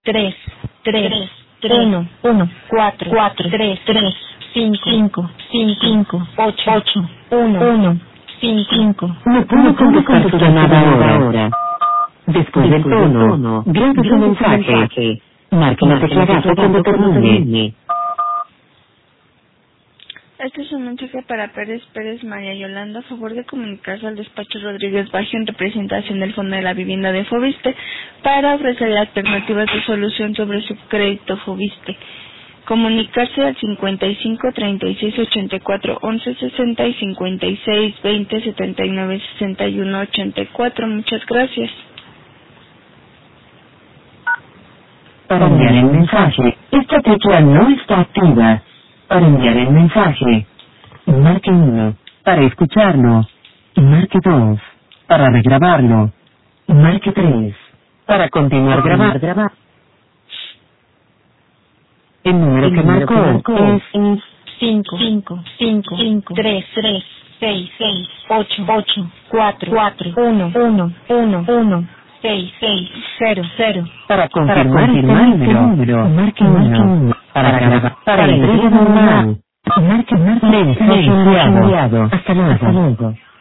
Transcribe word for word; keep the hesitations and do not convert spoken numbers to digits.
tres, tres, uno, uno, cuatro, cuatro, tres, tres, cinco, cinco, cinco, ocho, ocho, uno, uno, cinco. No puedo contestar su llamada ahora. Después del tono, grabe su mensaje. Marque la tecla gato cuando termine. Este es un mensaje para Pérez Pérez María Yolanda. A favor de comunicarse al despacho Rodríguez Bajo en representación del Fondo de la Vivienda de Foviste para ofrecerle alternativas de solución sobre su crédito Foviste. Comunicarse al cincuenta y cinco, treinta y seis, ochenta y cuatro, once, sesenta y cincuenta y seis, veinte, setenta y nueve, sesenta y uno, ochenta y cuatro. Muchas gracias. Para enviar el mensaje, esta tecla no está activa. Para enviar el mensaje, marque uno. Para escucharlo, marque dos. Para regrabarlo, marque tres. Para continuar grabar, grabar. El número que marcó es cinco, cinco, cinco, cinco, tres, tres, seis, seis, ocho, ocho, cuatro, cuatro, uno, uno, uno, uno, seis, seis, cero, cero. Para confirmar este número, marque uno. Para grabar, para entrega normal, marque mensaje enviado. Hasta luego.